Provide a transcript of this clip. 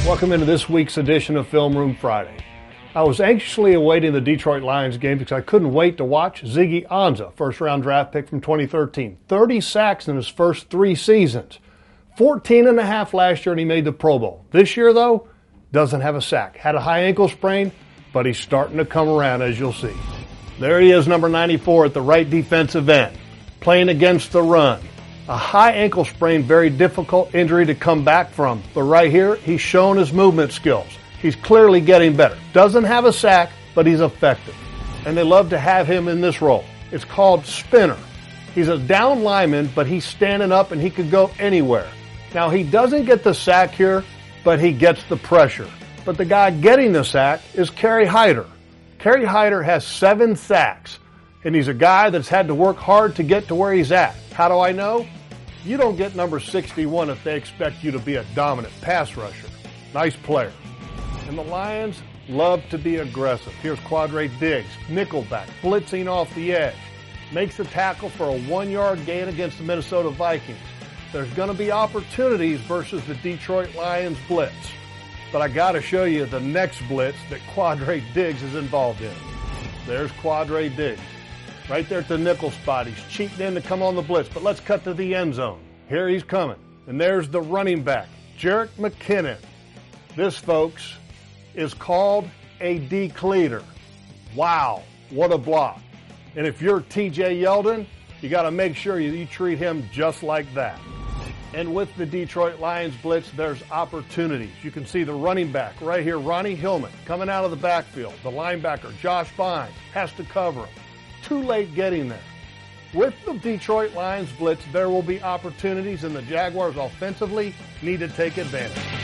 Welcome into this week's edition of Film Room Friday. I was anxiously awaiting the Detroit Lions game because I couldn't wait to watch Ziggy Ansah, first-round draft pick from 2013. 30 sacks in his first 3 seasons. 14 and a half last year and he made the Pro Bowl. This year, though, doesn't have a sack. Had a high ankle sprain, but he's starting to come around, as you'll see. There he is, number 94 at the right defensive end, playing against the run. A high ankle sprain, very difficult injury to come back from. But right here, he's shown his movement skills. He's clearly getting better. Doesn't have a sack, but he's effective. And they love to have him in this role. It's called spinner. He's a down lineman, but he's standing up and he could go anywhere. Now, he doesn't get the sack here, but he gets the pressure. But the guy getting the sack is Kerry Hyder. Kerry Hyder has 7 sacks, and he's a guy that's had to work hard to get to where he's at. How do I know? You don't get number 61 if they expect you to be a dominant pass rusher. Nice player. And the Lions love to be aggressive. Here's Quandre Diggs, nickelback, blitzing off the edge. Makes the tackle for a 1-yard gain against the Minnesota Vikings. There's going to be opportunities versus the Detroit Lions blitz. But I got to show you the next blitz that Quandre Diggs is involved in. There's Quandre Diggs. Right there at the nickel spot. He's cheating in to come on the blitz, but let's cut to the end zone. Here he's coming. And there's the running back, Jerick McKinnon. This, folks, is called a decleater. Wow, what a block. And if you're TJ Yeldon, you got to make sure you treat him just like that. And with the Detroit Lions blitz, there's opportunities. You can see the running back right here, Ronnie Hillman, coming out of the backfield. The linebacker, Josh Bynes, has to cover him. Too late getting there. With the Detroit Lions blitz, there will be opportunities, and the Jaguars offensively need to take advantage.